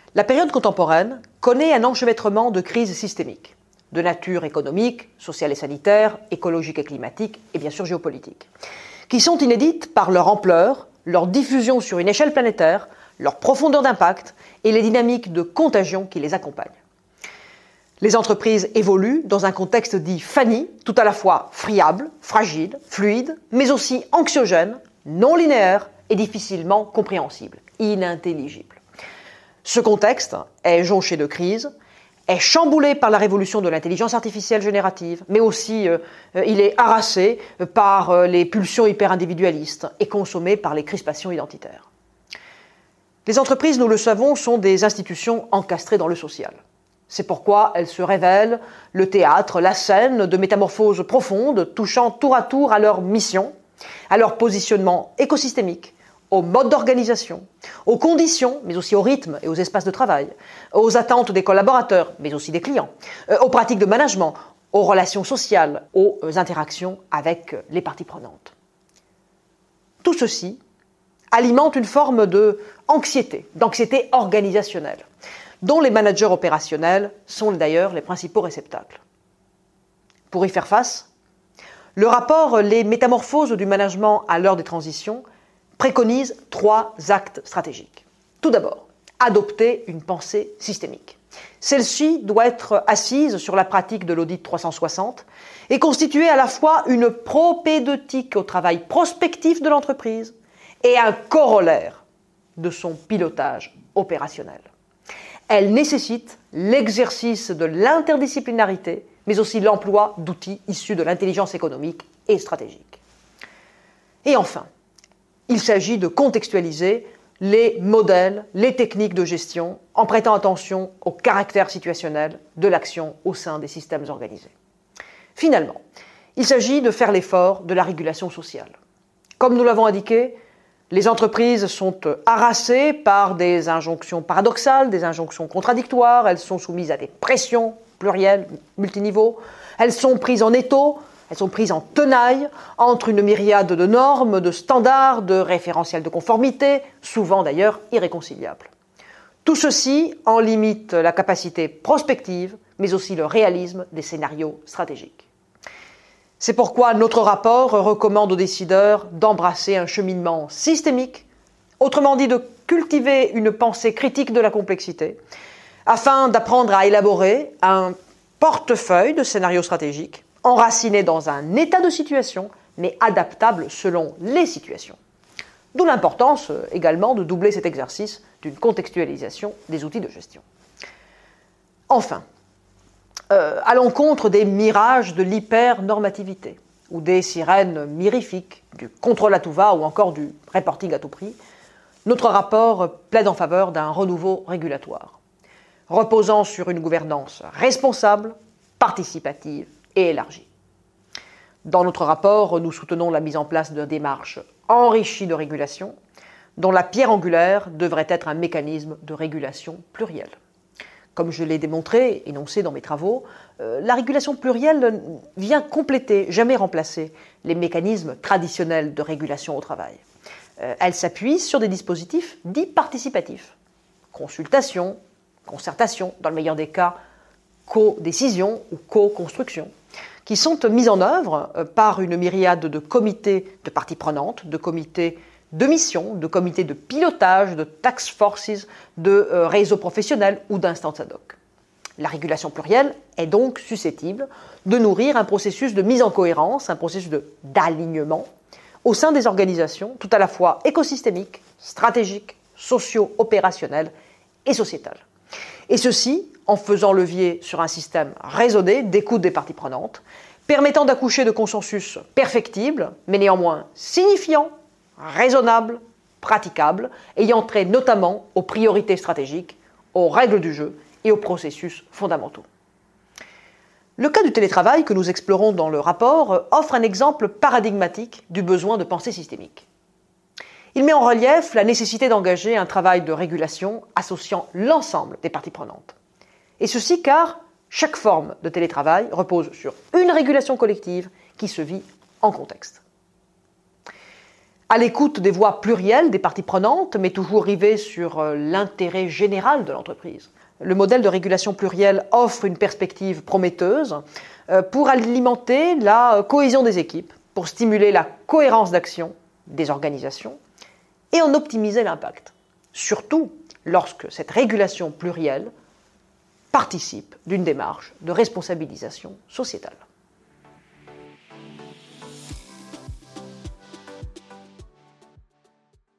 La période contemporaine connaît un enchevêtrement de crises systémiques, de nature économique, sociale et sanitaire, écologique et climatique, et bien sûr géopolitique, qui sont inédites par leur ampleur, leur diffusion sur une échelle planétaire, leur profondeur d'impact et les dynamiques de contagion qui les accompagnent. Les entreprises évoluent dans un contexte dit Fanny, tout à la fois friable, fragile, fluide, mais aussi anxiogène, non linéaire et difficilement compréhensible, inintelligible. Ce contexte est jonché de crises, est chamboulé par la révolution de l'intelligence artificielle générative, mais aussi il est harassé par les pulsions hyper-individualistes et consommé par les crispations identitaires. Les entreprises, nous le savons, sont des institutions encastrées dans le social. C'est pourquoi elles se révèlent le théâtre, la scène de métamorphoses profondes, touchant tour à tour à leur mission, à leur positionnement écosystémique, aux modes d'organisation, aux conditions, mais aussi aux rythmes et aux espaces de travail, aux attentes des collaborateurs, mais aussi des clients, aux pratiques de management, aux relations sociales, aux interactions avec les parties prenantes. Tout ceci alimente une forme d'anxiété organisationnelle, dont les managers opérationnels sont d'ailleurs les principaux réceptacles. Pour y faire face, le rapport Les métamorphoses du management à l'heure des transitions préconise 3 actes stratégiques. Tout d'abord, adopter une pensée systémique. Celle-ci doit être assise sur la pratique de l'audit 360 et constituer à la fois une propédeutique au travail prospectif de l'entreprise et un corollaire de son pilotage opérationnel. Elle nécessite l'exercice de l'interdisciplinarité, mais aussi l'emploi d'outils issus de l'intelligence économique et stratégique. Et enfin, il s'agit de contextualiser les modèles, les techniques de gestion en prêtant attention au caractère situationnel de l'action au sein des systèmes organisés. Finalement, il s'agit de faire l'effort de la régulation sociale. Comme nous l'avons indiqué, les entreprises sont harassées par des injonctions paradoxales, des injonctions contradictoires, elles sont soumises à des pressions plurielles, multiniveaux, elles sont prises en étau, elles sont prises en tenaille entre une myriade de normes, de standards, de référentiels de conformité, souvent d'ailleurs irréconciliables. Tout ceci en limite la capacité prospective, mais aussi le réalisme des scénarios stratégiques. C'est pourquoi notre rapport recommande aux décideurs d'embrasser un cheminement systémique, autrement dit de cultiver une pensée critique de la complexité, afin d'apprendre à élaborer un portefeuille de scénarios stratégiques, enraciné dans un état de situation, mais adaptable selon les situations. D'où l'importance également de doubler cet exercice d'une contextualisation des outils de gestion. Enfin, à l'encontre des mirages de l'hyper-normativité ou des sirènes mirifiques, du contrôle à tout va ou encore du reporting à tout prix, notre rapport plaide en faveur d'un renouveau régulatoire, reposant sur une gouvernance responsable, participative et élargie. Dans notre rapport, nous soutenons la mise en place de démarches enrichies de régulation, dont la pierre angulaire devrait être un mécanisme de régulation plurielle. Comme je l'ai démontré, énoncé dans mes travaux, la régulation plurielle vient compléter, jamais remplacer, les mécanismes traditionnels de régulation au travail. Elle s'appuie sur des dispositifs dits participatifs. Consultation, concertation, dans le meilleur des cas, co-décision ou co-construction, qui sont mises en œuvre par une myriade de comités de parties prenantes, de comités de mission, de comités de pilotage, de task forces, de réseaux professionnels ou d'instances ad hoc. La régulation plurielle est donc susceptible de nourrir un processus de mise en cohérence, un processus d'alignement au sein des organisations, tout à la fois écosystémiques, stratégiques, socio-opérationnelles et sociétales. Et ceci en faisant levier sur un système raisonné d'écoute des parties prenantes, permettant d'accoucher de consensus perfectibles, mais néanmoins signifiants, raisonnables, praticables, ayant trait notamment aux priorités stratégiques, aux règles du jeu et aux processus fondamentaux. Le cas du télétravail que nous explorons dans le rapport offre un exemple paradigmatique du besoin de pensée systémique. Il met en relief la nécessité d'engager un travail de régulation associant l'ensemble des parties prenantes. Et ceci car chaque forme de télétravail repose sur une régulation collective qui se vit en contexte. à l'écoute des voix plurielles des parties prenantes, mais toujours rivée sur l'intérêt général de l'entreprise. Le modèle de régulation plurielle offre une perspective prometteuse pour alimenter la cohésion des équipes, pour stimuler la cohérence d'action des organisations et en optimiser l'impact, surtout lorsque cette régulation plurielle participe d'une démarche de responsabilisation sociétale.